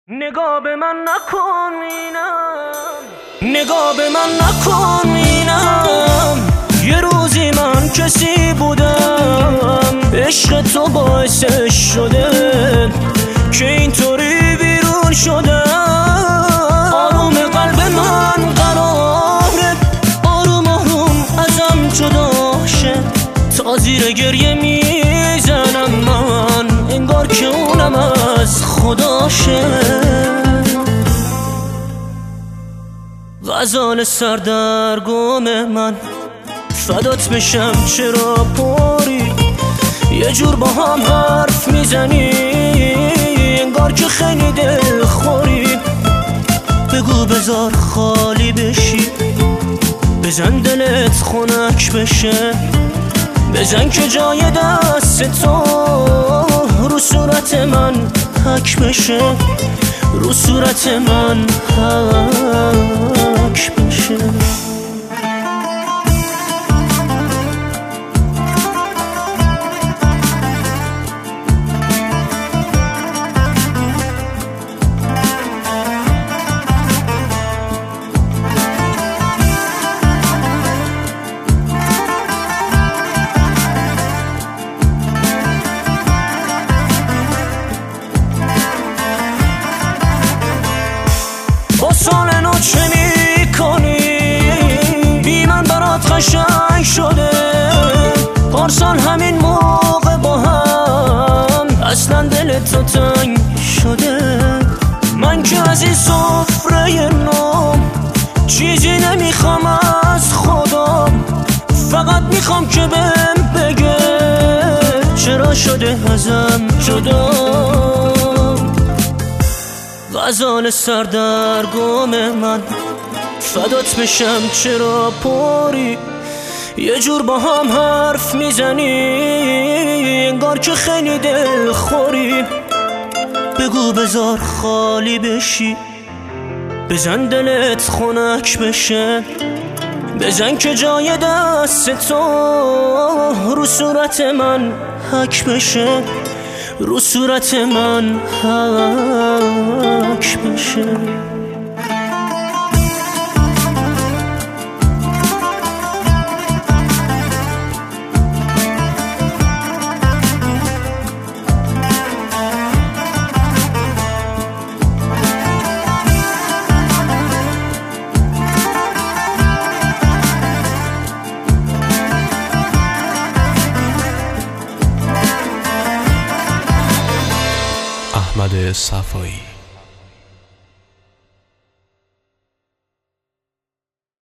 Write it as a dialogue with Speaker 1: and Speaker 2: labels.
Speaker 1: نگاه به من نکن اینم، نگاه به من نکن اینم. یه روزی من کسی بودم، عشق تو باعثش شده که اینطوری بیرون شده. آروم قلب من قراره آروم آروم ازم جدا شه، تا زیر گریه میزنم من انگار که اونم از خداشه. غزال سردرگم من فدات بشم چرا پری، یه جور با هم حرف میزنی انگار که خیلی دل خوری. بگو بذار خالی بشی، بزن دلت خنک بشه، بزن که جای دست تو رو صورت من حک بشه، رو صورت من حک بشه. سال نو چه می کنی؟ بی من برات قشنگ شده. پارسال همین موقع با هم اصلا دل تو تنگ شده. من که از این سفره نو چیزی نمیخوام از خدا، فقط میخوام که بهم بگه چرا شده ازم جدا. غزال سردرگم من فدات بشم چرا پری، یه جور با هم حرف میزنی انگار که خیلی دل خوری. بگو بذار خالی بشی، بزن دلت خنک بشه، بزن که جای دست تو رو صورت من حک بشه، رو صورت من حک بشه.
Speaker 2: احمد صفا.